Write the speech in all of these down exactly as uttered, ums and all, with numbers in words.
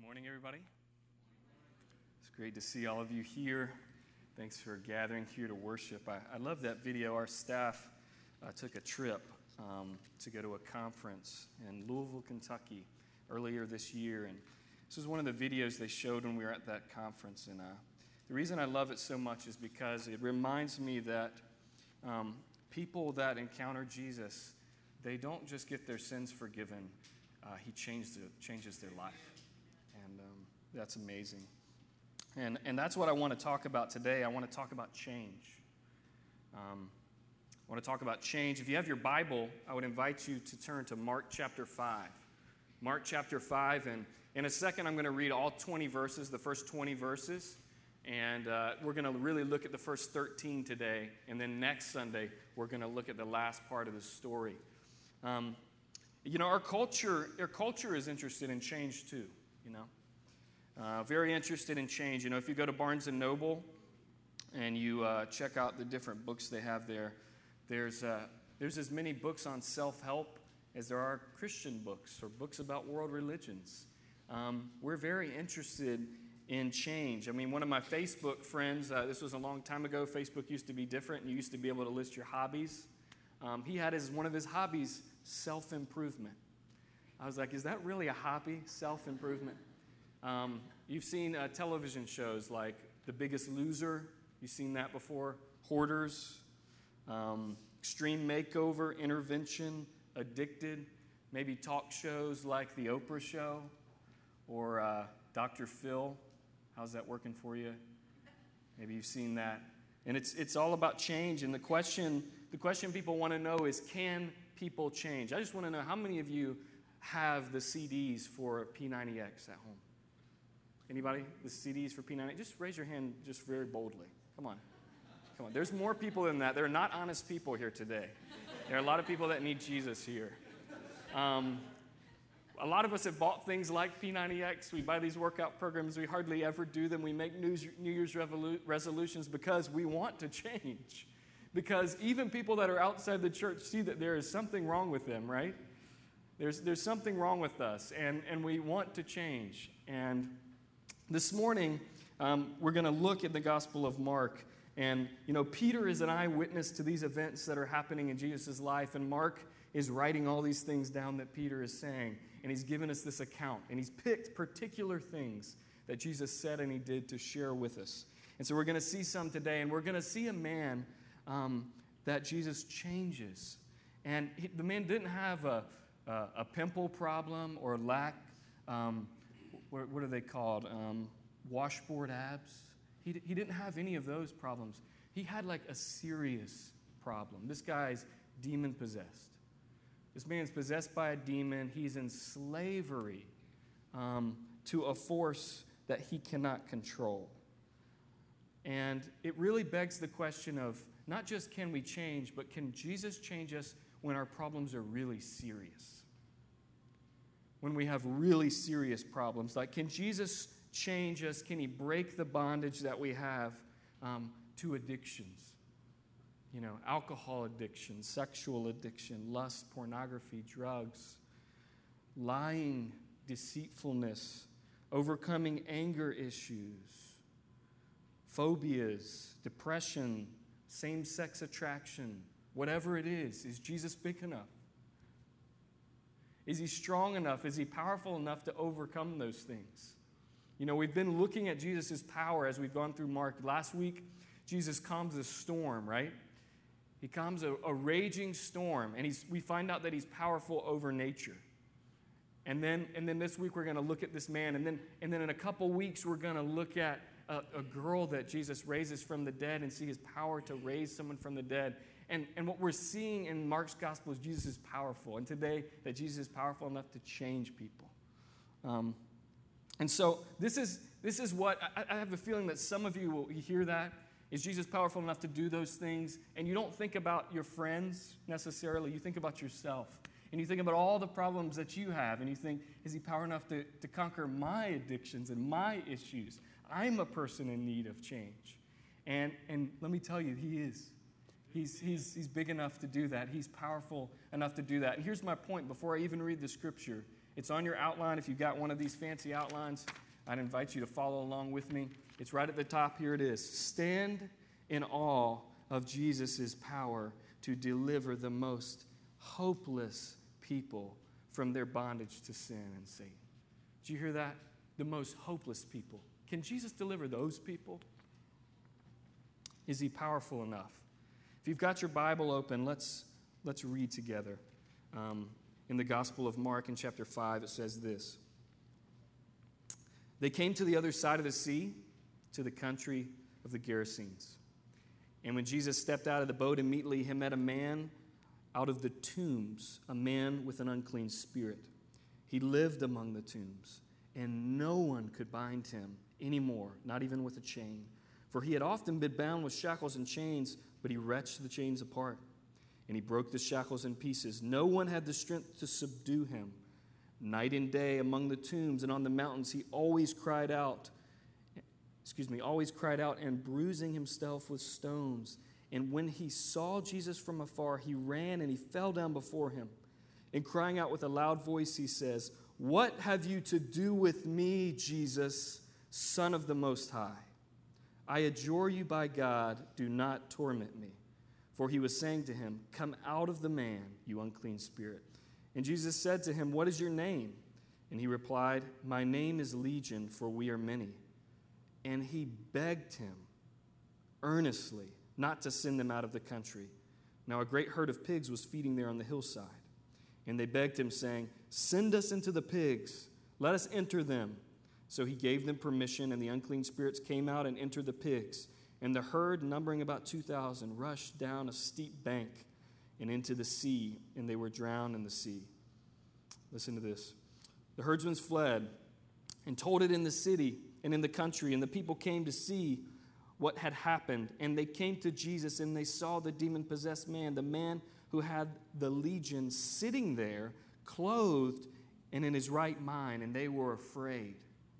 morning, everybody. It's great to see all of you here. Thanks for gathering here to worship. I, I love that video. Our staff uh, took a trip um, to go to a conference in Louisville, Kentucky earlier this year. And this was one of the videos they showed when we were at that conference. And uh, the reason I love it so much is because it reminds me that um, people that encounter Jesus, they don't just get their sins forgiven. Uh, he changed it, changes their life. And um, that's amazing. And, and that's what I want to talk about today. I want to talk about change. Um, I want to talk about change. If you have your Bible, I would invite you to turn to Mark chapter five. Mark chapter five, and in a second I'm going to read all twenty verses, the first twenty verses. And uh, we're going to really look at the first thirteen today. And then next Sunday, we're going to look at the last part of the story. Um, you know, our culture, our culture is interested in change too, you know. Uh, very interested in change. You know, if you go to Barnes and Noble and you uh, check out the different books they have there, there's, uh, there's as many books on self-help as there are Christian books or books about world religions. Um, we're very interested in change. I mean, one of my Facebook friends, uh, this was a long time ago, Facebook used to be different, and you used to be able to list your hobbies. Um, he had as one of his hobbies, self-improvement. I was like, is that really a hobby, self-improvement? Um, you've seen uh, television shows like The Biggest Loser. You've seen that before. Hoarders, um, Extreme Makeover, Intervention, Addicted. Maybe talk shows like The Oprah Show or uh, Doctor Phil. How's that working for you? Maybe you've seen that. And it's it's all about change. And the question the question people want to know is, can people change? I just want to know, how many of you have the C Ds for P ninety X at home? Anybody? The C Ds for P ninety X? Just raise your hand just very boldly. Come on. Come on. There's more people than that. There are not honest people here today. There are a lot of people that need Jesus here. Um, a lot of us have bought things like P ninety X. We buy these workout programs. We hardly ever do them. We make New Year's revolu- resolutions because we want to change. Because even people that are outside the church see that there is something wrong with them, right? There's, there's something wrong with us, and, and we want to change. And this morning, um, we're going to look at the Gospel of Mark. And, you know, Peter is an eyewitness to these events that are happening in Jesus' life. And Mark is writing all these things down that Peter is saying. And he's given us this account. And he's picked particular things that Jesus said and he did to share with us. And so we're going to see some today. And we're going to see a man um, that Jesus changes. And he, the man didn't have a, a, a pimple problem or lack um What, what are they called? Um, washboard abs. He, he didn't have any of those problems. He had like a serious problem. This guy's demon-possessed. This man's possessed by a demon. He's in slavery um, to a force that he cannot control. And it really begs the question of not just can we change, but can Jesus change us when our problems are really serious? When we have really serious problems. Like, can Jesus change us? Can he break the bondage that we have um, to addictions? You know, alcohol addiction, sexual addiction, lust, pornography, drugs, lying, deceitfulness, overcoming anger issues, phobias, depression, same-sex attraction, whatever it is. Is Jesus big enough? Is he strong enough? Is he powerful enough to overcome those things? You know, we've been looking at Jesus' power as we've gone through Mark. Last week, Jesus calms a storm, right? He calms a, a raging storm, and he's, we find out that he's powerful over nature. And then, and then this week, we're going to look at this man. And then, and then in a couple weeks, we're going to look at a, a girl that Jesus raises from the dead and see his power to raise someone from the dead. And, and what we're seeing in Mark's gospel is Jesus is powerful. And today, that Jesus is powerful enough to change people. Um, and so this is this is what, I, I have a feeling that some of you will hear that. Is Jesus powerful enough to do those things? And you don't think about your friends necessarily. You think about yourself. And you think about all the problems that you have. And you think, is he powerful enough to, to conquer my addictions and my issues? I'm a person in need of change. And, and let me tell you, he is. He's, he's, he's big enough to do that. He's powerful enough to do that. And here's my point before I even read the scripture, It's on your outline. If you've got one of these fancy outlines, I'd invite you to follow along with me. It's right at the top. Here it is. Stand in awe of Jesus' power to deliver the most hopeless people from their bondage to sin and Satan. Did you hear that? The most hopeless people. Can Jesus deliver those people? Is he powerful enough? If you've got your Bible open, let's, let's read together. Um, in the Gospel of Mark in chapter five, it says this. They came to the other side of the sea, to the country of the Gerasenes. And when Jesus stepped out of the boat, immediately he met a man out of the tombs, a man with an unclean spirit. He lived among the tombs, and no one could bind him anymore, not even with a chain. For he had often been bound with shackles and chains, but he wrenched the chains apart, and he broke the shackles in pieces. No one had the strength to subdue him. Night and day among the tombs and on the mountains, he always cried out, excuse me, always cried out and bruising himself with stones. And when he saw Jesus from afar, he ran and he fell down before him. And crying out with a loud voice, he says, "What have you to do with me, Jesus, Son of the Most High? I adjure you by God, do not torment me." For he was saying to him, "Come out of the man, you unclean spirit." And Jesus said to him, "What is your name?" And he replied, "My name is Legion, for we are many." And he begged him earnestly not to send them out of the country. Now a great herd of pigs was feeding there on the hillside. And they begged him, saying, "Send us into the pigs. Let us enter them." So he gave them permission, and the unclean spirits came out and entered the pigs. And the herd, numbering about two thousand, rushed down a steep bank and into the sea, and they were drowned in the sea. Listen to this. The herdsmen fled and told it in the city and in the country, and the people came to see what had happened. And they came to Jesus, and they saw the demon-possessed man, the man who had the legion, sitting there, clothed and in his right mind, and they were afraid.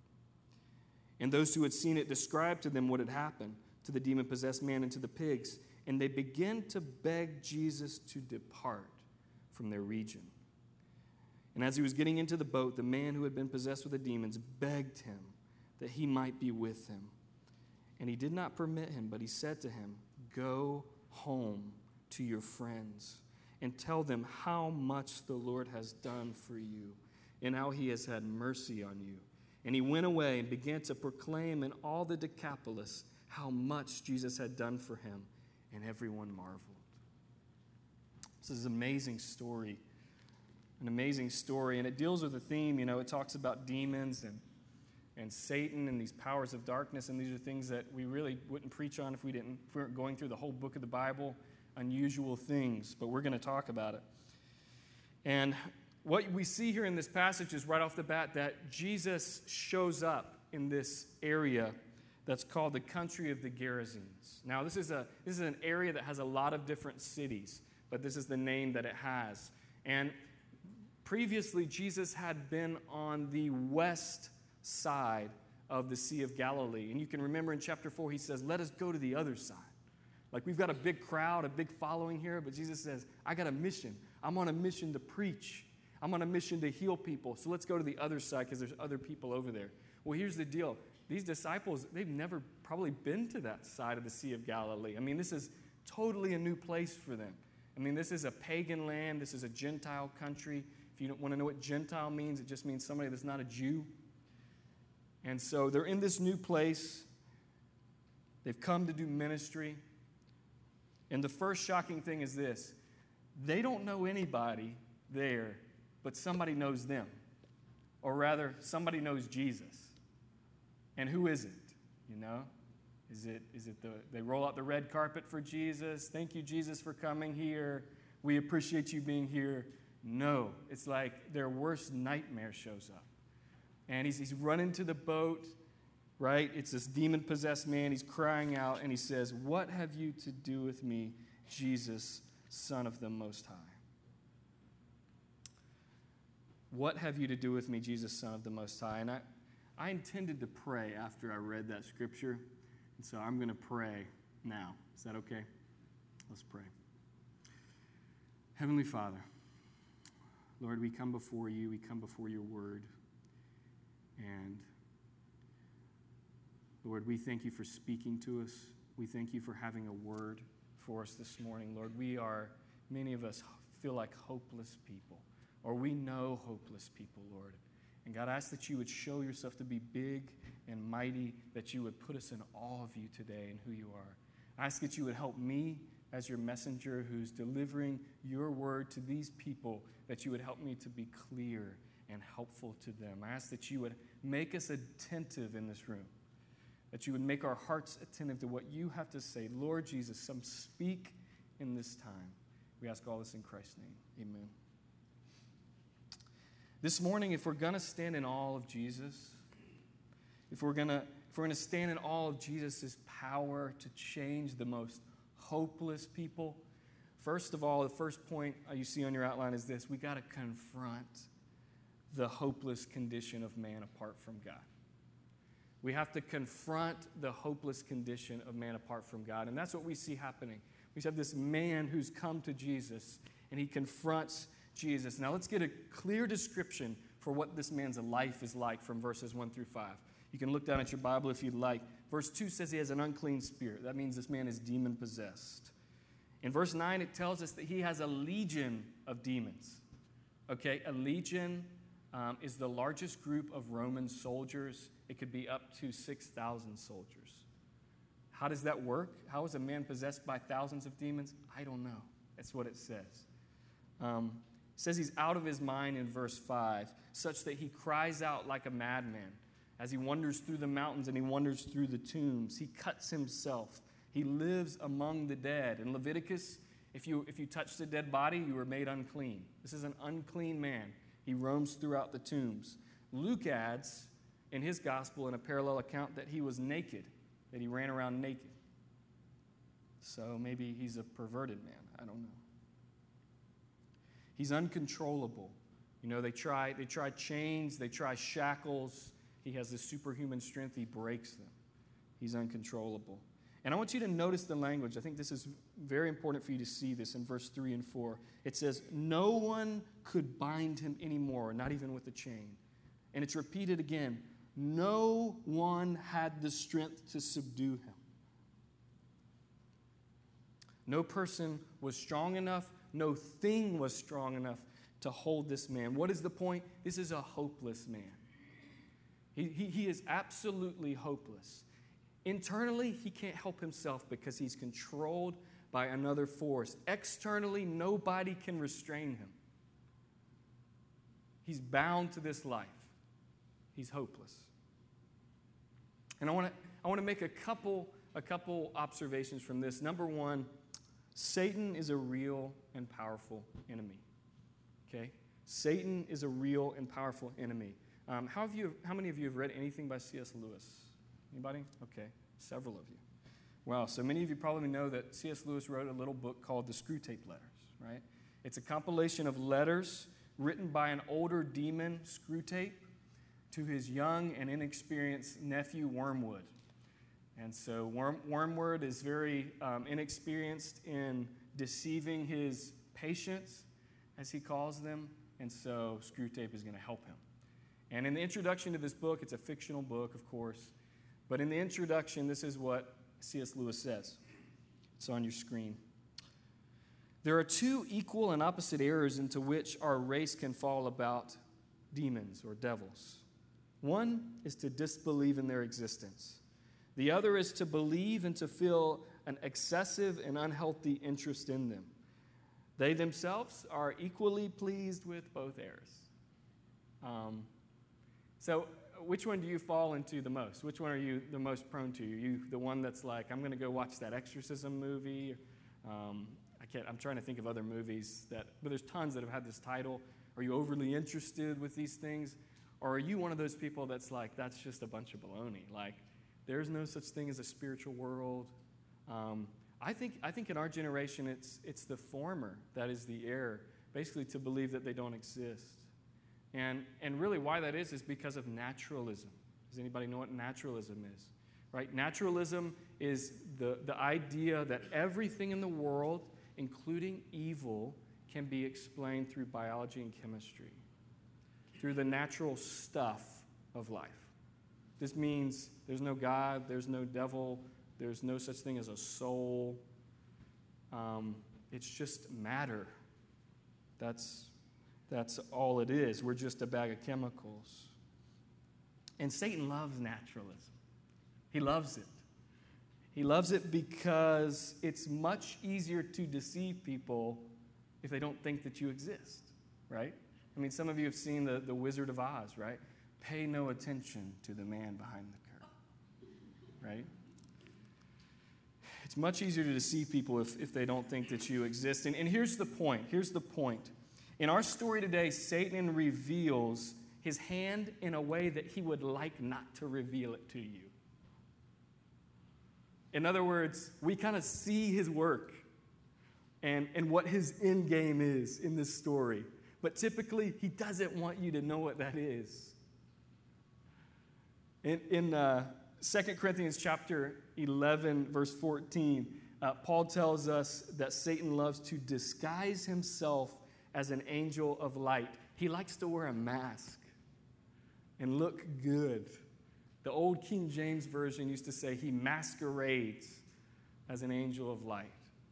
And those who had seen it described to them what had happened to the demon-possessed man and to the pigs. And they began to beg Jesus to depart from their region. And as he was getting into the boat, the man who had been possessed with the demons begged him that he might be with him. And he did not permit him, but he said to him, "Go home to your friends and tell them how much the Lord has done for you and how he has had mercy on you." And he went away and began to proclaim in all the Decapolis how much Jesus had done for him, and everyone marveled. This is an amazing story, an amazing story, and it deals with a theme. You know, it talks about demons and and Satan and these powers of darkness, and these are things that we really wouldn't preach on if we didn't, if we weren't going through the whole book of the Bible, unusual things, but we're going to talk about it. And what we see here in this passage is right off the bat that Jesus shows up in this area that's called the country of the Gerasenes. Now, this is a this is an area that has a lot of different cities, but this is the name that it has. And previously, Jesus had been on the west side of the Sea of Galilee. And you can remember in chapter four, he says, "Let us go to the other side." Like, we've got a big crowd, a big following here, but Jesus says, "I got a mission. I'm on a mission to preach. I'm on a mission to heal people. So let's go to the other side because there's other people over there." Well, here's the deal. These disciples, they've never probably been to that side of the Sea of Galilee. I mean, this is totally a new place for them. I mean, this is a pagan land. This is a Gentile country. If you don't want to know what Gentile means, it just means somebody that's not a Jew. And so they're in this new place. They've come to do ministry. And the first shocking thing is this. They don't know anybody there, but somebody knows them. Or rather, somebody knows Jesus. And who is it? You know? Is it, is it the, they roll out the red carpet for Jesus? "Thank you, Jesus, for coming here. We appreciate you being here." No. It's like their worst nightmare shows up. And he's, he's running to the boat, right? It's this demon-possessed man. He's crying out, and he says, "What have you to do with me, Jesus, Son of the Most High?" What have you to do with me, Jesus, Son of the Most High? And I, I intended to pray after I read that scripture, and so I'm going to pray now. Is that okay? Let's pray. Heavenly Father, Lord, we come before you. We come before your word. And Lord, we thank you for speaking to us. We thank you for having a word for us this morning. Lord, we are, many of us feel like hopeless people, or we know hopeless people, Lord. And God, I ask that you would show yourself to be big and mighty, that you would put us in awe of you today and who you are. I ask that you would help me as your messenger who's delivering your word to these people, that you would help me to be clear and helpful to them. I ask that you would make us attentive in this room, that you would make our hearts attentive to what you have to say. Lord Jesus, some speak in this time. We ask all this in Christ's name. Amen. This morning, if we're going to stand in awe of Jesus, if we're going to if we're going to stand in awe of Jesus' power to change the most hopeless people, first of all, the first point you see on your outline is this: we got to confront the hopeless condition of man apart from God. We have to confront the hopeless condition of man apart from God. And that's what we see happening. We have this man who's come to Jesus, and he confronts Jesus. Now let's get a clear description for what this man's life is like from verses one through five. You can look down at your Bible if you'd like. Verse two says he has an unclean spirit. That means this man is demon-possessed. In verse nine, it tells us that he has a legion of demons. Okay, a legion um, is the largest group of Roman soldiers. It could be up to six thousand soldiers. How does that work? How is a man possessed by thousands of demons? I don't know. That's what it says. Um, it says he's out of his mind in verse five, such that he cries out like a madman as he wanders through the mountains and he wanders through the tombs. He cuts himself. He lives among the dead. In Leviticus, if you, if you touched a dead body, you were made unclean. This is an unclean man. He roams throughout the tombs. Luke adds in his gospel in a parallel account that he was naked, that he ran around naked. So maybe he's a perverted man. I don't know. He's uncontrollable. You know, they try, they try chains, they try shackles. He has this superhuman strength. He breaks them. He's uncontrollable. And I want you to notice the language. I think this is very important for you to see this in verse three and four. It says, no one could bind him anymore, not even with a chain. And it's repeated again. No one had the strength to subdue him. No person was strong enough. No thing was strong enough to hold this man. What is the point? This is a hopeless man. He, he, he is absolutely hopeless. Internally, he can't help himself because he's controlled by another force. Externally, nobody can restrain him. He's bound to this life. He's hopeless. And I want to I want to make a couple a couple observations from this. Number one, Satan is a real and powerful enemy. Okay? Satan is a real and powerful enemy. Um, how have you? How many of you have read anything by C S Lewis? Anybody? Okay, several of you. Wow, so many of you probably know that C S Lewis wrote a little book called The Screwtape Letters, right? It's a compilation of letters written by an older demon, Screwtape, to his young and inexperienced nephew, Wormwood. And so Worm, Wormwood is very um, inexperienced in deceiving his patients, as he calls them, and so Screwtape is going to help him. And in the introduction to this book, it's a fictional book, of course, but in the introduction, this is what C S Lewis says. It's on your screen. There are two equal and opposite errors into which our race can fall about demons or devils. One is to disbelieve in their existence. The other is to believe and to feel an excessive and unhealthy interest in them. They themselves are equally pleased with both errors. Um, so which one do you fall into the most? Which one are you the most prone to? Are you the one that's like, I'm going to go watch that exorcism movie? Um, I can't, I'm trying to think of other movies, that, but there's tons that have had this title. Are you overly interested with these things? Or are you one of those people that's like, that's just a bunch of baloney? Like, there's no such thing as a spiritual world. Um, I think I think in our generation, it's it's the former that is the error, basically to believe that they don't exist. And and really why that is is because of naturalism. Does anybody know what naturalism is? Right? Naturalism is the, the idea that everything in the world, including evil, can be explained through biology and chemistry, through the natural stuff of life. This means there's no God, there's no devil, there's no such thing as a soul. Um, it's just matter. That's, that's all it is. We're just a bag of chemicals. And Satan loves naturalism. He loves it. He loves it because it's much easier to deceive people if they don't think that you exist, right? I mean, some of you have seen the, the Wizard of Oz, right? Pay no attention to the man behind the curtain, right? It's much easier to deceive people if, if they don't think that you exist. And, and here's the point. Here's the point. In our story today, Satan reveals his hand in a way that he would like not to reveal it to you. In other words, we kind of see his work and, and what his end game is in this story. But typically, he doesn't want you to know what that is. In, in uh, Second Corinthians chapter eleven, verse fourteen, uh, Paul tells us that Satan loves to disguise himself as an angel of light. He likes to wear a mask and look good. The old King James Version used to say he masquerades as an angel of light.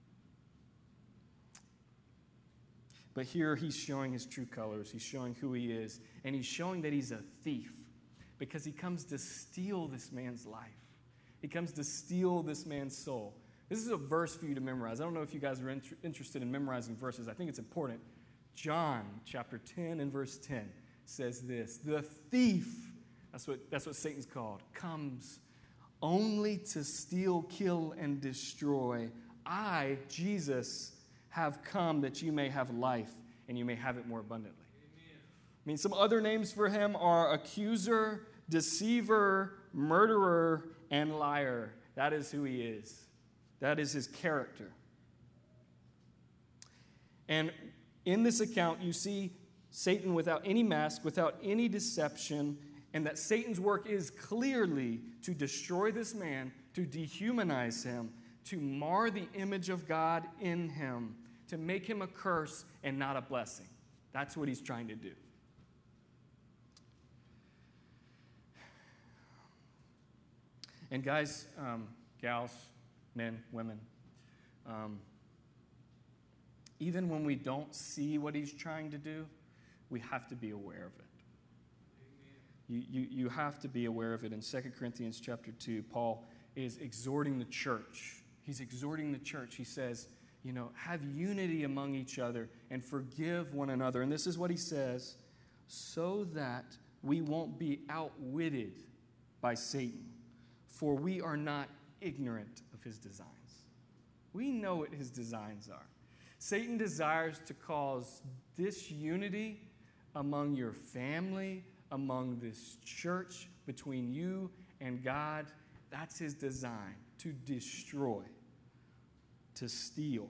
But here he's showing his true colors. He's showing who he is. And he's showing that he's a thief because he comes to steal this man's life. He comes to steal this man's soul. This is a verse for you to memorize. I don't know if you guys are inter- interested in memorizing verses. I think it's important. John chapter ten and verse ten says this: the thief, That's what, that's what Satan's called, comes only to steal, kill, and destroy. I, Jesus, have come that you may have life and you may have it more abundantly. Amen. I mean, some other names for him are accuser, deceiver, murderer, and liar. That is who he is. That is his character. And in this account, you see Satan without any mask, without any deception, and that Satan's work is clearly to destroy this man, to dehumanize him, to mar the image of God in him, to make him a curse and not a blessing. That's what he's trying to do. And guys, um, gals, men, women, um, even when we don't see what he's trying to do, we have to be aware of it. You, you, you have to be aware of it. In Second Corinthians chapter two, Paul is exhorting the church. He's exhorting the church. He says, you know, have unity among each other and forgive one another. And this is what he says, so that we won't be outwitted by Satan, for we are not ignorant of his designs. We know what his designs are. Satan desires to cause disunity among your family, among this church, between you and God. That's his design, to destroy, to steal.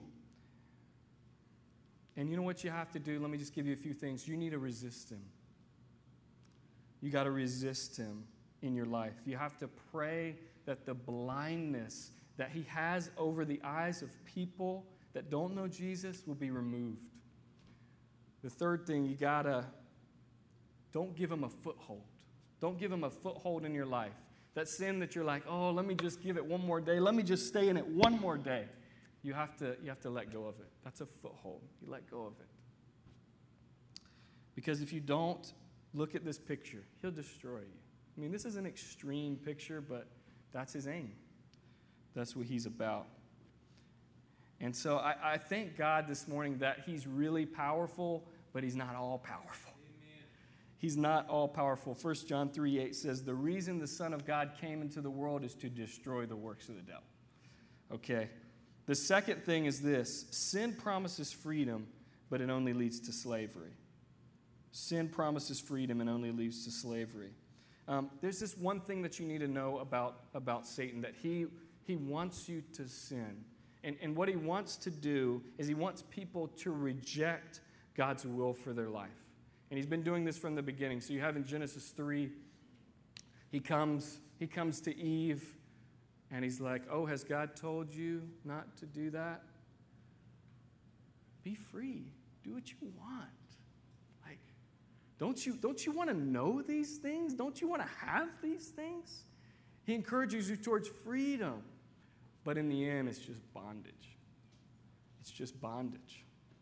And you know what you have to do? Let me just give you a few things. You need to resist him. You got to resist him in your life. You have to pray that the blindness that he has over the eyes of people that don't know Jesus will be removed. The third thing, you got to don't give him a foothold. Don't give him a foothold in your life. That sin that you're like, oh, let me just give it one more day. Let me just stay in it one more day. You have to, you have to let go of it. That's a foothold. You let go of it. Because if you don't look at this picture, he'll destroy you. I mean, this is an extreme picture, but that's his aim. That's what he's about. And so I, I thank God this morning that he's really powerful, but he's not all powerful. Amen. He's not all powerful. First John three eight says, the reason the Son of God came into the world is to destroy the works of the devil. Okay. The second thing is this. Sin promises freedom, but it only leads to slavery. Sin promises freedom and only leads to slavery. Um, there's this one thing that you need to know about, about Satan, that he, he wants you to sin. And, and what he wants to do is he wants people to reject God's will for their life. And he's been doing this from the beginning. So you have in Genesis three, he comes, he comes to Eve, and he's like, oh, has God told you not to do that? Be free. Do what you want. Like, don't you, don't you want to know these things? Don't you want to have these things? He encourages you towards freedom. But in the end, it's just bondage. It's just bondage.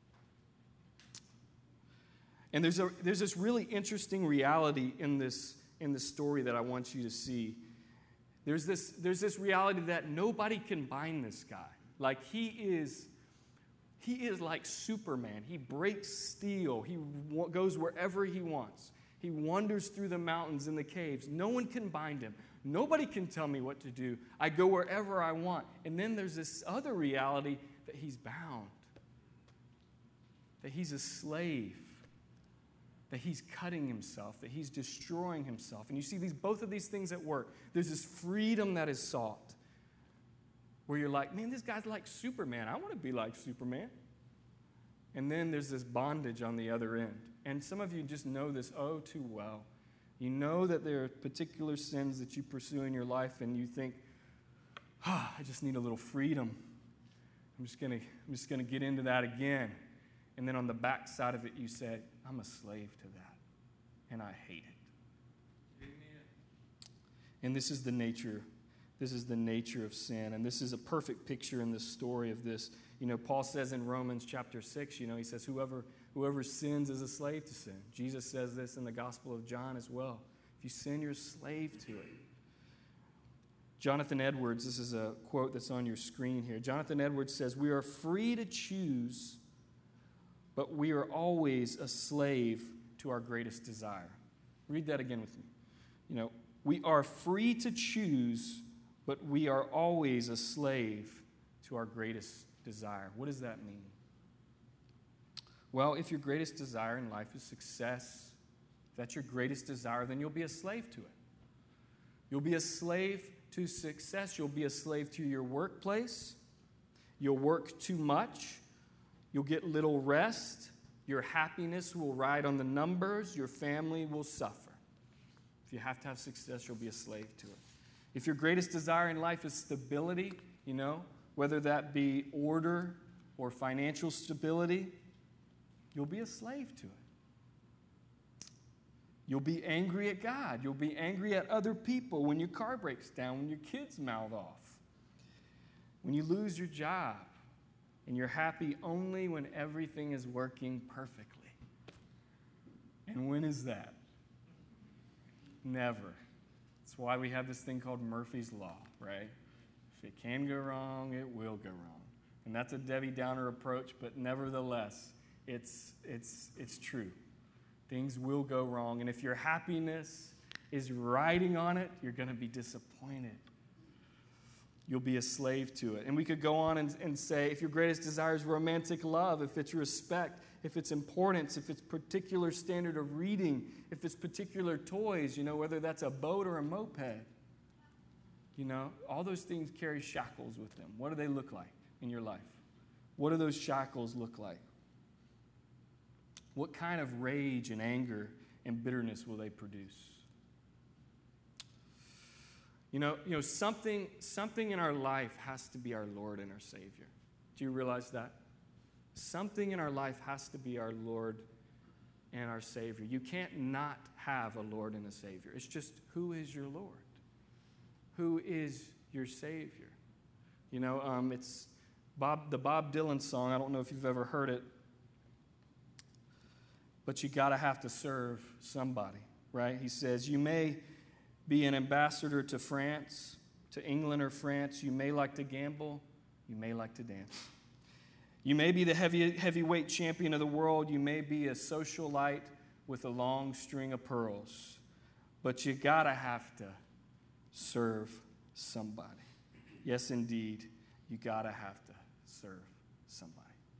And there's, a, there's this really interesting reality in this, in this story that I want you to see. There's this, there's this reality that nobody can bind this guy. Like, he is, he is like Superman. He breaks steel. He w- goes wherever he wants. He wanders through the mountains and the caves. No one can bind him. Nobody can tell me what to do. I go wherever I want. And then there's this other reality that he's bound, that he's a slave, that he's cutting himself, that he's destroying himself. And you see these both of these things at work. There's this freedom that is sought, where you're like, man, this guy's like Superman. I want to be like Superman. And then there's this bondage on the other end. And some of you just know this oh too well. You know that there are particular sins that you pursue in your life, and you think, ah, I just need a little freedom. I'm just gonna, I'm just gonna get into that again. And then on the back side of it, you say, I'm a slave to that, and I hate it. Amen. And this is the nature, this is the nature of sin, and this is a perfect picture in the story of this. You know, Paul says in Romans chapter six, you know, he says, whoever whoever sins is a slave to sin. Jesus says this in the Gospel of John as well. If you sin, you're a slave to it. Jonathan Edwards, this is a quote that's on your screen here. Jonathan Edwards says, we are free to choose, but we are always a slave to our greatest desire. Read that again with me. You know, we are free to choose, but we are always a slave to our greatest desire. What does that mean? Well, if your greatest desire in life is success, if that's your greatest desire, then you'll be a slave to it. You'll be a slave to success. You'll be a slave to your workplace. You'll work too much. You'll get little rest. Your happiness will ride on the numbers. Your family will suffer. If you have to have success, you'll be a slave to it. If your greatest desire in life is stability, you know, whether that be order or financial stability, you'll be a slave to it. You'll be angry at God. You'll be angry at other people when your car breaks down, when your kids mouth off, when you lose your job, and you're happy only when everything is working perfectly. And when is that? Never. That's why we have this thing called Murphy's Law, right? If it can go wrong, it will go wrong. And that's a Debbie Downer approach, but nevertheless, It's, it's, it's true. Things will go wrong. And if your happiness is riding on it, you're going to be disappointed. You'll be a slave to it. And we could go on and, and say, if your greatest desire is romantic love, if it's respect, if it's importance, if it's particular standard of reading, if it's particular toys, you know, whether that's a boat or a moped, you know, all those things carry shackles with them. What do they look like in your life? What do those shackles look like? What kind of rage and anger and bitterness will they produce? You know, you know something, something in our life has to be our Lord and our Savior. Do you realize that? Something in our life has to be our Lord and our Savior. You can't not have a Lord and a Savior. It's just, who is your Lord? Who is your Savior? You know, um, it's Bob, the Bob Dylan song. I don't know if you've ever heard it. But you got to have to serve somebody, right? He says, you may be an ambassador to France, to England or France. You may like to gamble. You may like to dance. You may be the heavy, heavyweight champion of the world. You may be a socialite with a long string of pearls. But you got to have to serve somebody. Yes, indeed, you got to have to serve somebody.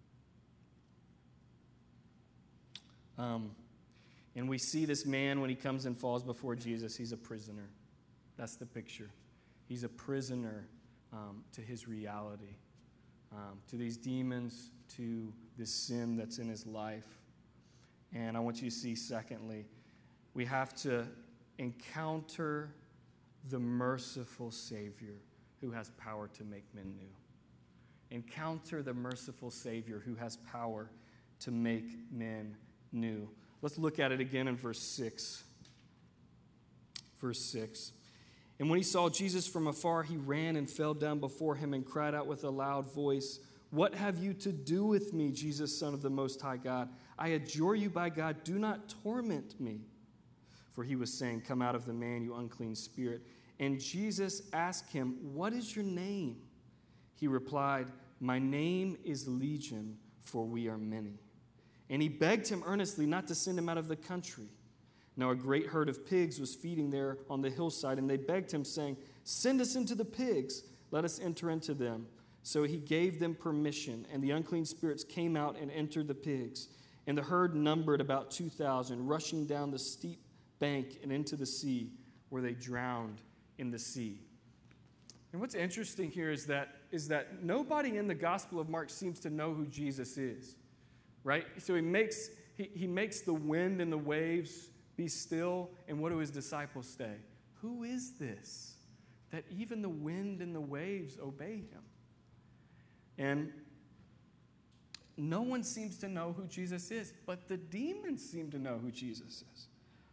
Um, and we see this man when he comes and falls before Jesus. He's a prisoner. That's the picture. He's a prisoner um, to his reality, um, to these demons, to this sin that's in his life. And I want you to see, secondly, we have to encounter the merciful Savior who has power to make men new. Encounter the merciful Savior who has power to make men new. Let's look at it again in verse six. Verse six. And when he saw Jesus from afar, he ran and fell down before him and cried out with a loud voice, "What have you to do with me, Jesus, Son of the Most High God? I adjure you by God, do not torment me." For he was saying, "Come out of the man, you unclean spirit." And Jesus asked him, "What is your name?" He replied, "My name is Legion, for we are many." And he begged him earnestly not to send him out of the country. Now a great herd of pigs was feeding there on the hillside, and they begged him, saying, "Send us into the pigs, let us enter into them." So he gave them permission, and the unclean spirits came out and entered the pigs. And the herd numbered about two thousand, rushing down the steep bank and into the sea, where they drowned in the sea. And what's interesting here is that, is that nobody in the Gospel of Mark seems to know who Jesus is, right? So he makes, he, he makes the wind and the waves be still, and what do his disciples say? Who is this, that even the wind and the waves obey him? And no one seems to know who Jesus is, but the demons seem to know who Jesus is.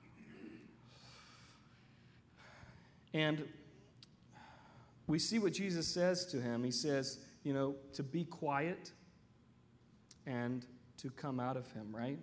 And we see what Jesus says to him. He says, you know, to be quiet and to come out of him, right?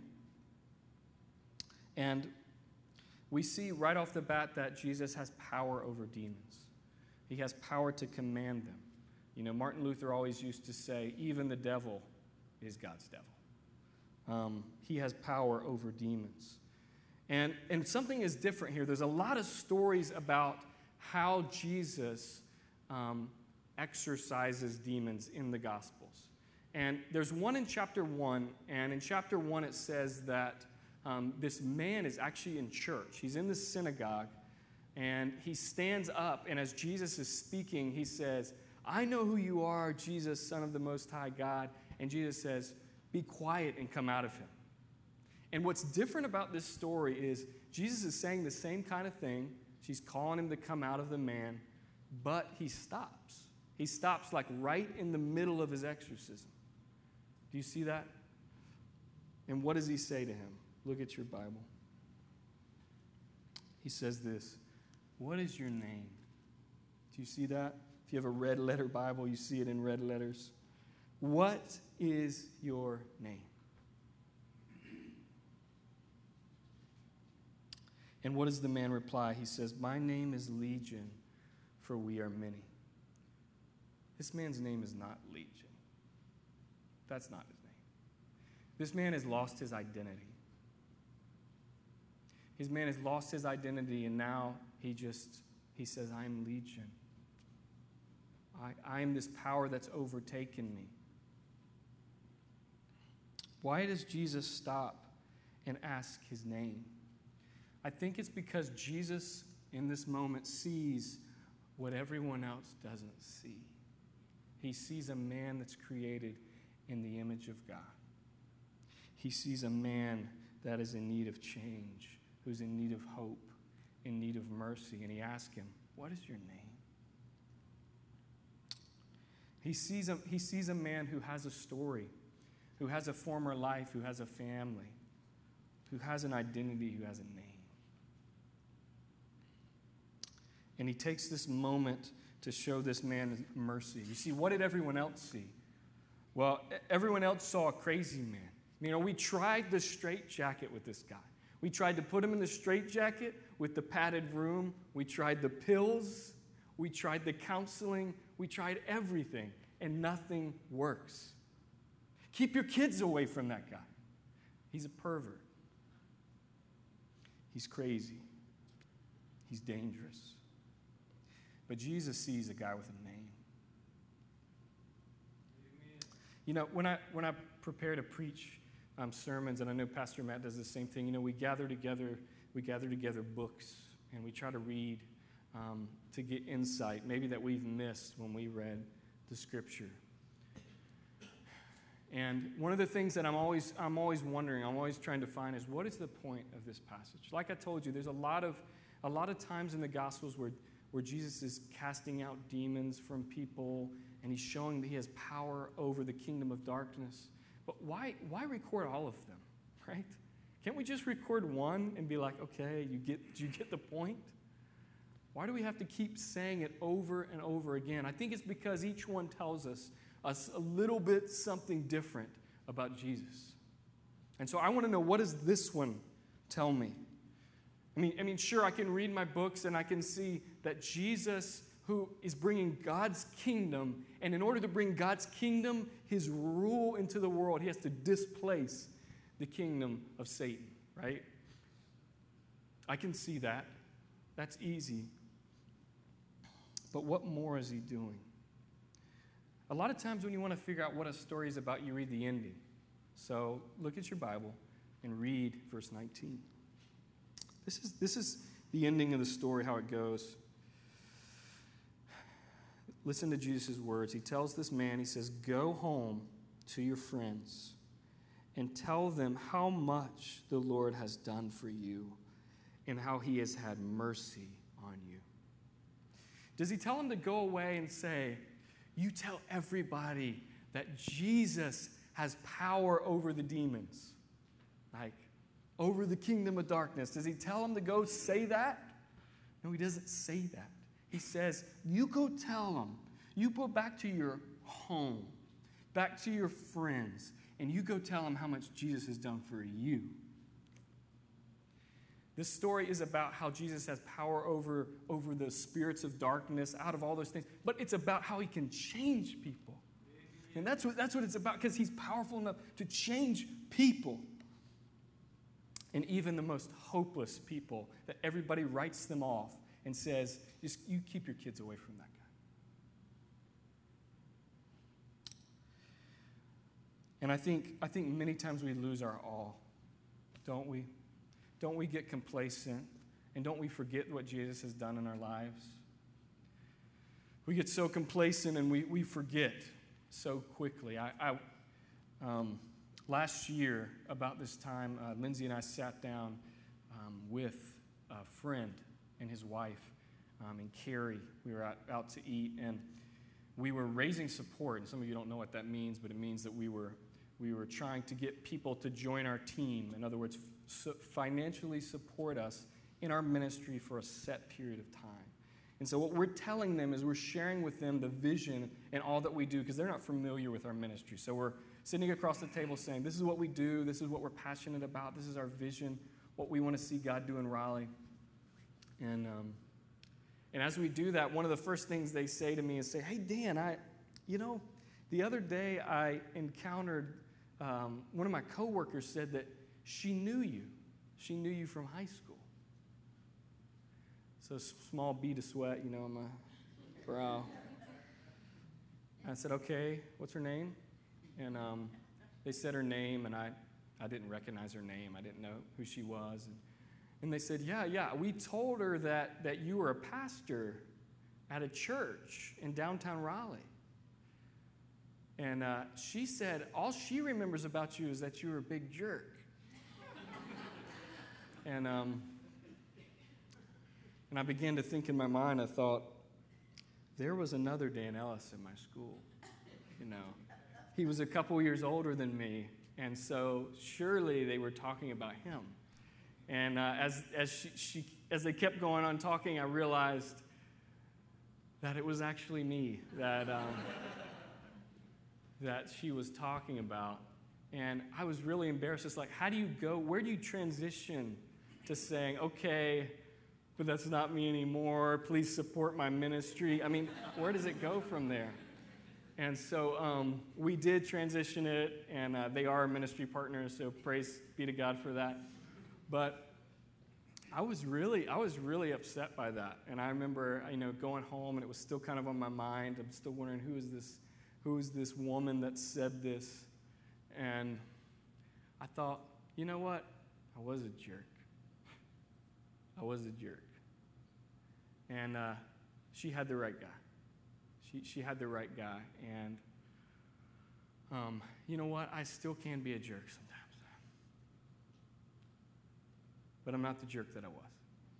And we see right off the bat that Jesus has power over demons. He has power to command them. You know, Martin Luther always used to say, even the devil is God's devil. Um, he has power over demons. And, and something is different here. There's a lot of stories about how Jesus um, exorcises demons in the Gospels. And there's one in chapter one, and in chapter one it says that um, this man is actually in church. He's in the synagogue, and he stands up, and as Jesus is speaking, he says, "I know who you are, Jesus, Son of the Most High God." And Jesus says, "Be quiet and come out of him." And what's different about this story is Jesus is saying the same kind of thing. She's calling him to come out of the man, but he stops. He stops like right in the middle of his exorcism. Do you see that? And what does he say to him? Look at your Bible. He says this, "What is your name?" Do you see that? If you have a red letter Bible, you see it in red letters. What is your name? And what does the man reply? He says, "My name is Legion, for we are many." This man's name is not Legion. That's not his name. This man has lost his identity. His man has lost his identity, and now he just, he says, "I am Legion. I, I am this power that's overtaken me." Why does Jesus stop and ask his name? I think it's because Jesus, in this moment, sees what everyone else doesn't see. He sees a man that's created in the image of God. He sees a man that is in need of change, who's in need of hope, in need of mercy, and he asks him, "What is your name?" He sees a, he sees a man who has a story, who has a former life, who has a family, who has an identity, who has a name. And he takes this moment to show this man mercy. You see, what did everyone else see? Well, everyone else saw a crazy man. You know, we tried the straitjacket with this guy. We tried to put him in the straitjacket with the padded room. We tried the pills. We tried the counseling. We tried everything, and nothing works. Keep your kids away from that guy. He's a pervert. He's crazy. He's dangerous. But Jesus sees a guy with a name. Amen. You know, when I when I prepare to preach um, sermons, and I know Pastor Matt does the same thing, you know, we gather together, we gather together books, and we try to read um, to get insight, maybe that we've missed when we read the Scripture. And one of the things that I'm always I'm always wondering, I'm always trying to find is, what is the point of this passage? Like I told you, there's a lot of a lot of times in the Gospels where where Jesus is casting out demons from people, and he's showing that he has power over the kingdom of darkness. But why, why record all of them, right? Can't we just record one and be like, okay, you get, you get the point? Why do we have to keep saying it over and over again? I think it's because each one tells us us a little bit something different about Jesus. And so I want to know, what does this one tell me? I mean, I mean, sure, I can read my books and I can see that Jesus, who is bringing God's kingdom, and in order to bring God's kingdom, his rule into the world, he has to displace the kingdom of Satan, right? I can see that. That's easy. But what more is he doing? A lot of times when you want to figure out what a story is about, you read the ending. So look at your Bible and read verse nineteen. This is, this is the ending of the story, how it goes. Listen to Jesus' words. He tells this man, he says, go home to your friends and tell them how much the Lord has done for you and how he has had mercy on you. Does he tell him to go away and say, you tell everybody that Jesus has power over the demons, like over the kingdom of darkness? Does he tell him to go say that? No, he doesn't say that. He says, you go tell them. You go back to your home, back to your friends, and you go tell them how much Jesus has done for you. This story is about how Jesus has power over, over the spirits of darkness, out of all those things. But it's about how he can change people. And that's what, that's what it's about, because he's powerful enough to change people. And even the most hopeless people that everybody writes them off and says, just you keep your kids away from that guy. And I think, I think many times we lose our all, don't we? Don't we get complacent? And don't we forget what Jesus has done in our lives? We get so complacent and we, we forget so quickly. I, I um, last year, about this time, uh, Lindsay and I sat down um, with a friend and his wife um, and Carrie. We were out, out to eat, and we were raising support. And some of you don't know what that means, but it means that we were we were trying to get people to join our team. In other words, so financially support us in our ministry for a set period of time. And so what we're telling them is we're sharing with them the vision and all that we do, because they're not familiar with our ministry. So we're sitting across the table saying, this is what we do, this is what we're passionate about, this is our vision, what we want to see God do in Raleigh. And um, and as we do that, one of the first things they say to me is say, hey, Dan, I, you know, the other day I encountered, um, one of my coworkers said that she knew you. She knew you from high school. So a small bead of sweat, you know, on my brow. And I said, okay, what's her name? And um, they said her name, and I, I didn't recognize her name. I didn't know who she was. And, and they said, yeah, yeah, we told her that, that you were a pastor at a church in downtown Raleigh. And uh, she said, all she remembers about you is that you were a big jerk. and um, and I began to think in my mind, I thought, there was another Dan Ellis in my school. You know, he was a couple years older than me, and so surely they were talking about him. And uh, as as she, she as they kept going on talking, I realized that it was actually me that. Um, that she was talking about. And I was really embarrassed. It's like, how do you go, where do you transition to saying, okay, but that's not me anymore, please support my ministry? I mean, where does it go from there? And so um, we did transition it, and uh, they are ministry partners, so praise be to God for that. But I was really, I was really upset by that. And I remember, you know, going home, and it was still kind of on my mind. I'm still wondering, who is this Who is this woman that said this? And I thought, you know what? I was a jerk. I was a jerk. And uh, she had the right guy. She she had the right guy. And um, you know what? I still can be a jerk sometimes. But I'm not the jerk that I was.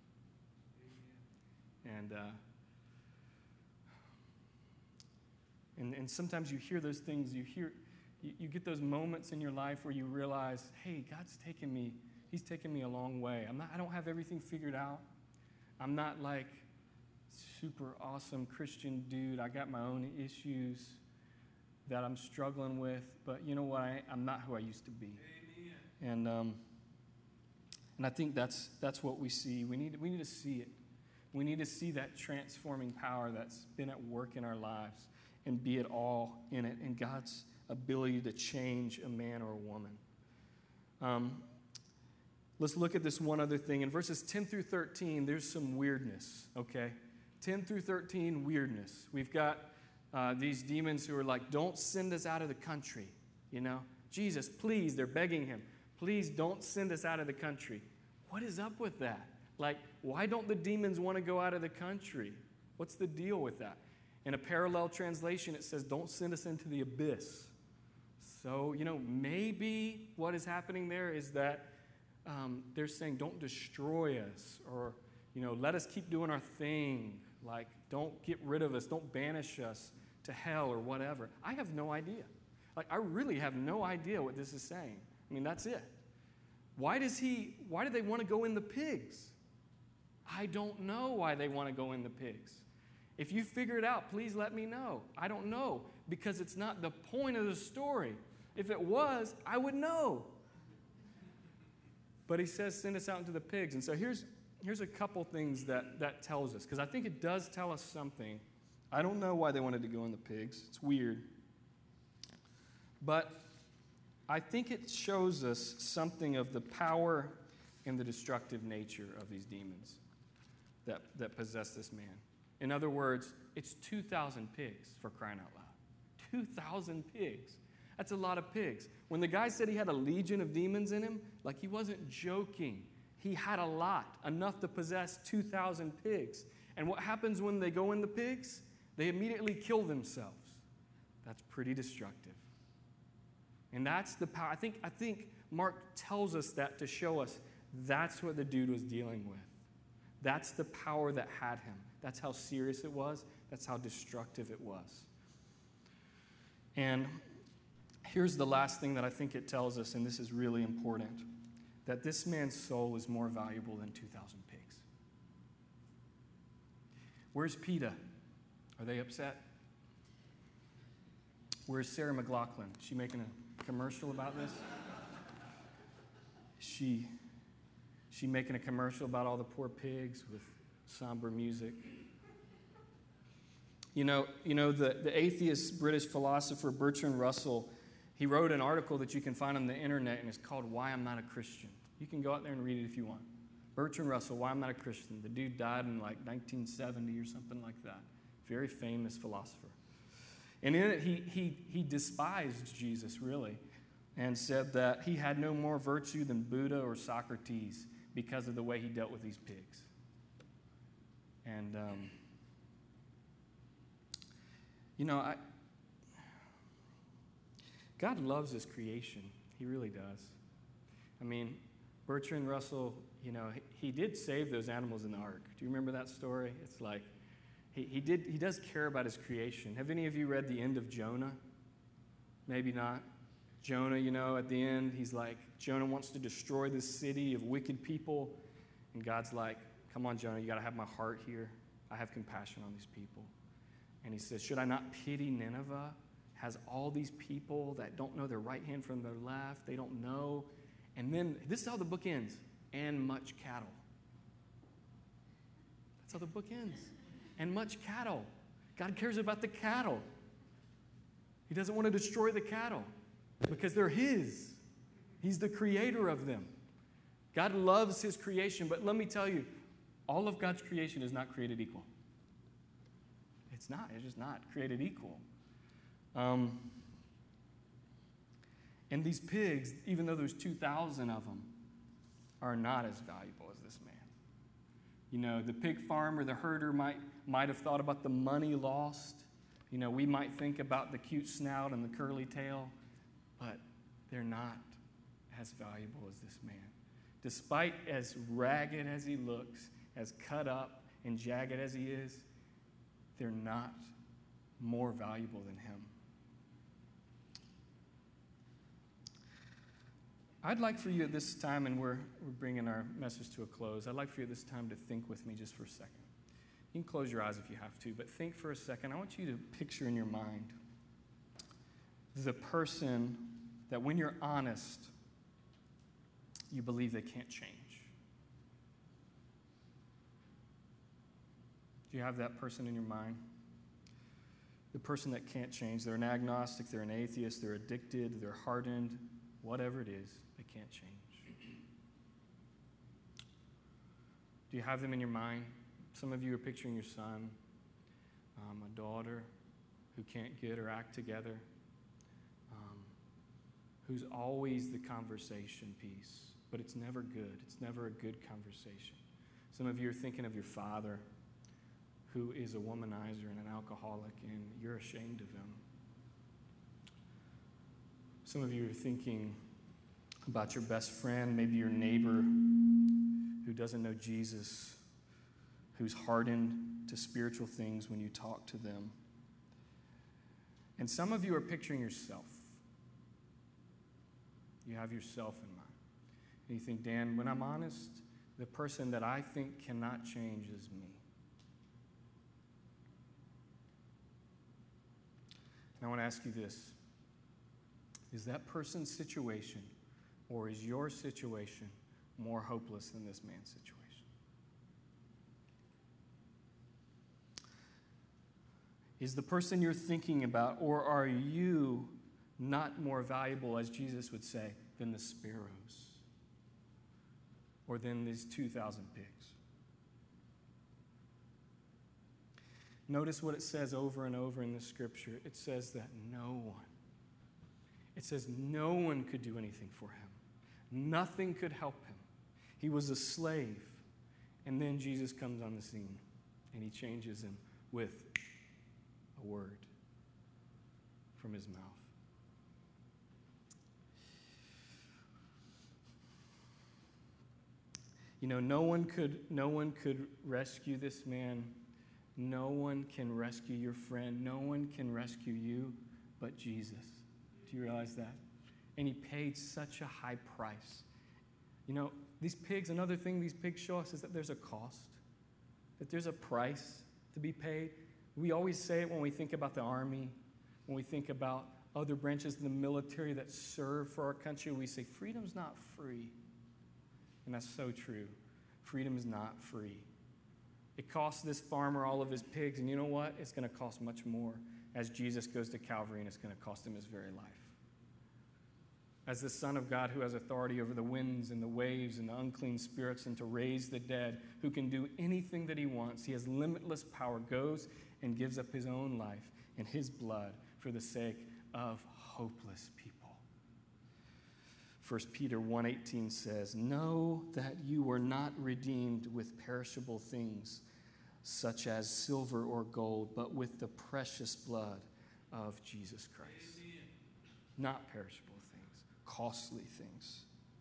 And uh, And, and sometimes you hear those things, you hear, You, you get those moments in your life where you realize, hey, God's taken me, he's taken me a long way. I'm not, I don't have everything figured out. I'm not like super awesome Christian dude. I got my own issues that I'm struggling with, but you know what? I, I'm not who I used to be. Amen. And um, and I think that's that's what we see. We need we need to see it. We need to see that transforming power that's been at work in our lives and be it all in it, and God's ability to change a man or a woman. Um, let's look at this one other thing. In verses ten through thirteen, there's some weirdness, okay? ten through thirteen, weirdness. We've got uh, these demons who are like, don't send us out of the country, you know? Jesus, please, they're begging him, please don't send us out of the country. What is up with that? Like, why don't the demons want to go out of the country? What's the deal with that? In a parallel translation, it says, don't send us into the abyss. So, you know, maybe what is happening there is that um, they're saying, don't destroy us, or, you know, let us keep doing our thing. Like, don't get rid of us. Don't banish us to hell or whatever. I have no idea. Like, I really have no idea what this is saying. I mean, that's it. Why does he, why do they want to go in the pigs? I don't know why they want to go in the pigs. If you figure it out, please let me know. I don't know, because it's not the point of the story. If it was, I would know. But he says, send us out into the pigs. And so here's, here's a couple things that that tells us, because I think it does tell us something. I don't know why they wanted to go in the pigs. It's weird. But I think it shows us something of the power and the destructive nature of these demons that, that possess this man. In other words, it's two thousand pigs, for crying out loud. two thousand pigs. That's a lot of pigs. When the guy said he had a legion of demons in him, like, he wasn't joking. He had a lot, enough to possess two thousand pigs. And what happens when they go in the pigs? They immediately kill themselves. That's pretty destructive. And that's the power. I think, I think Mark tells us that to show us that's what the dude was dealing with. That's the power that had him. That's how serious it was. That's how destructive it was. And here's the last thing that I think it tells us, and this is really important, that this man's soul is more valuable than two thousand pigs. Where's PETA? Are they upset? Where's Sarah McLachlan? Is she making a commercial about this? Is she, is she making a commercial about all the poor pigs with somber music? You know, you know the, the atheist British philosopher Bertrand Russell, he wrote an article that you can find on the internet, and it's called Why I'm Not a Christian. You can go out there and read it if you want. Bertrand Russell, Why I'm Not a Christian. The dude died in like nineteen seventy or something like that. Very famous philosopher. And in it, he, he, he despised Jesus, really, and said that he had no more virtue than Buddha or Socrates because of the way he dealt with these pigs. And, um, you know, I, God loves his creation. He really does. I mean, Bertrand Russell, you know, he, he did save those animals in the ark. Do you remember that story? It's like, he, he did. He does care about his creation. Have any of you read the end of Jonah? Maybe not. Jonah, you know, at the end, he's like, Jonah wants to destroy this city of wicked people. And God's like, come on, Jonah, you got to have my heart here. I have compassion on these people. And he says, should I not pity Nineveh? Has all these people that don't know their right hand from their left. They don't know. And then, this is how the book ends. And much cattle. That's how the book ends. And much cattle. God cares about the cattle. He doesn't want to destroy the cattle because they're his. He's the creator of them. God loves his creation, but let me tell you, all of God's creation is not created equal. It's not. It's just not created equal. Um, and these pigs, even though there's two thousand of them, are not as valuable as this man. You know, the pig farmer, the herder might, might have thought about the money lost. You know, we might think about the cute snout and the curly tail, but they're not as valuable as this man. Despite as ragged as he looks, as cut up and jagged as he is, they're not more valuable than him. I'd like for you at this time, and we're, we're bringing our message to a close, I'd like for you at this time to think with me just for a second. You can close your eyes if you have to, but think for a second. I want you to picture in your mind the person that when you're honest, you believe they can't change. Do you have that person in your mind? The person that can't change. They're an agnostic, they're an atheist, they're addicted, they're hardened, whatever it is, they can't change. Do you have them in your mind? Some of you are picturing your son, um, a daughter who can't get or act together, um, who's always the conversation piece, but it's never good. It's never a good conversation. Some of you are thinking of your father, who is a womanizer and an alcoholic, and you're ashamed of him. Some of you are thinking about your best friend, maybe your neighbor who doesn't know Jesus, who's hardened to spiritual things when you talk to them. And some of you are picturing yourself. You have yourself in mind. And you think, Dan, when I'm honest, the person that I think cannot change is me. And I want to ask you this. Is that person's situation, or is your situation more hopeless than this man's situation? Is the person you're thinking about, or are you not more valuable, as Jesus would say, than the sparrows, or than these two thousand pigs? Notice what it says over and over in the scripture. It says that no one, it says no one could do anything for him. Nothing could help him. He was a slave. And then Jesus comes on the scene, and he changes him with a word from his mouth. You know, no one could, no one could rescue this man. No one can rescue your friend. No one can rescue you but Jesus. Do you realize that? And he paid such a high price. You know, these pigs, another thing these pigs show us is that there's a cost, that there's a price to be paid. We always say it when we think about the army, when we think about other branches of the military that serve for our country. We say, freedom's not free. And that's so true. Freedom is not free. It costs this farmer all of his pigs, and you know what? It's going to cost much more as Jesus goes to Calvary, and it's going to cost him his very life. As the Son of God who has authority over the winds and the waves and the unclean spirits and to raise the dead, who can do anything that he wants, he has limitless power, goes and gives up his own life and his blood for the sake of hopeless people. First Peter one eighteen says, know that you were not redeemed with perishable things, such as silver or gold, but with the precious blood of Jesus Christ. Amen. Not perishable things, costly things.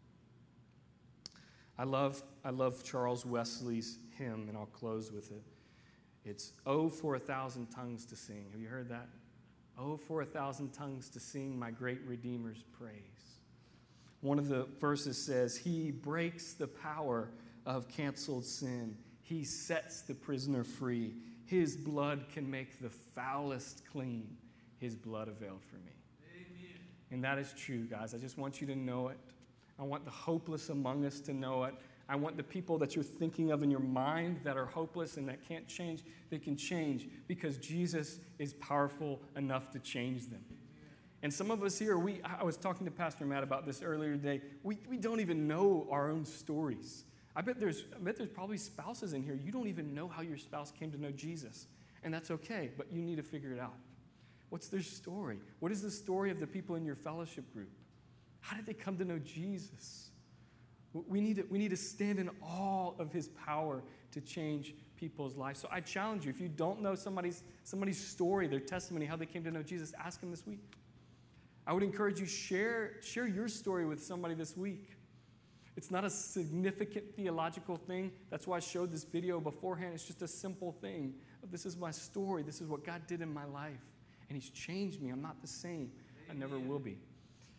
I love, I love Charles Wesley's hymn, and I'll close with it. It's, oh, for a thousand tongues to sing. Have you heard that? Oh, for a thousand tongues to sing my great Redeemer's praise. One of the verses says, he breaks the power of canceled sin. He sets the prisoner free. His blood can make the foulest clean. His blood availed for me. Amen. And that is true, guys. I just want you to know it. I want the hopeless among us to know it. I want the people that you're thinking of in your mind that are hopeless and that can't change, they can change because Jesus is powerful enough to change them. And some of us here, we I was talking to Pastor Matt about this earlier today. We, we don't even know our own stories. I bet there's I bet there's probably spouses in here. You don't even know how your spouse came to know Jesus. And that's okay, but you need to figure it out. What's their story? What is the story of the people in your fellowship group? How did they come to know Jesus? We need to, we need to stand in awe of his power to change people's lives. So I challenge you, if you don't know somebody's, somebody's story, their testimony, how they came to know Jesus, ask them this week. I would encourage you, share, share your story with somebody this week. It's not a significant theological thing. That's why I showed this video beforehand. It's just a simple thing. This is my story. This is what God did in my life. And he's changed me. I'm not the same. I never will be.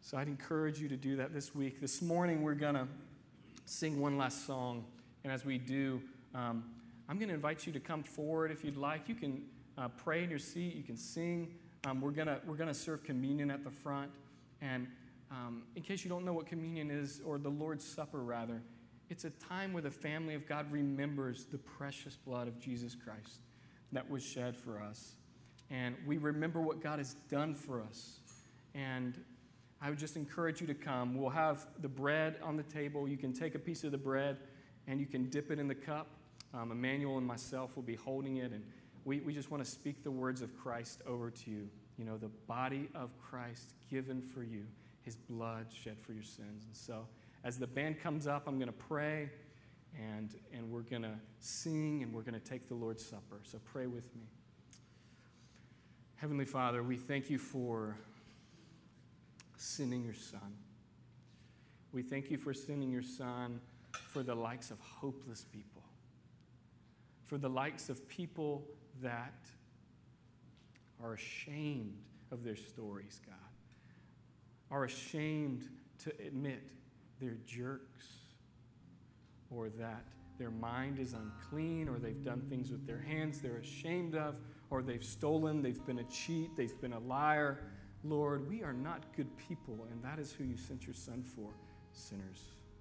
So I'd encourage you to do that this week. This morning, we're going to sing one last song. And as we do, um, I'm going to invite you to come forward if you'd like. You can uh, pray in your seat. You can sing. Um, we're going to we're going to serve communion at the front. And um, in case you don't know what communion is, or the Lord's Supper, rather, it's a time where the family of God remembers the precious blood of Jesus Christ that was shed for us. And we remember what God has done for us. And I would just encourage you to come. We'll have the bread on the table. You can take a piece of the bread and you can dip it in the cup. Um, Emmanuel and myself will be holding it, and we, we just want to speak the words of Christ over to you. You know, the body of Christ given for you, his blood shed for your sins. And so as the band comes up, I'm going to pray, and, and we're going to sing, and we're going to take the Lord's Supper. So pray with me. Heavenly Father, we thank you for sending your Son. We thank you for sending your Son for the likes of hopeless people, for the likes of people that are ashamed of their stories, God, are ashamed to admit they're jerks, or that their mind is unclean, or they've done things with their hands they're ashamed of, or they've stolen, they've been a cheat, they've been a liar. Lord, we are not good people, and that is who you sent your Son for, sinners.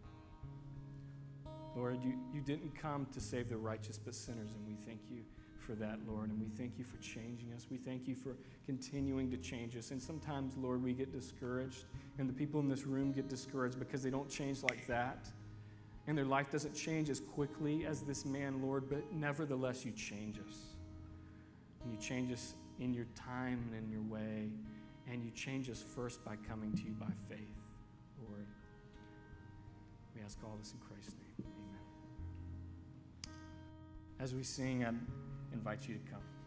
Lord, you, you didn't come to save the righteous, but sinners, and we thank you for that, Lord, and we thank you for changing us. We thank you for continuing to change us. And sometimes, Lord, we get discouraged, and the people in this room get discouraged because they don't change like that, and their life doesn't change as quickly as this man, Lord, but nevertheless, you change us. And you change us in your time and in your way. And you change us first by coming to you by faith, Lord. We ask all this in Christ's name. Amen. As we sing, I invite you to come.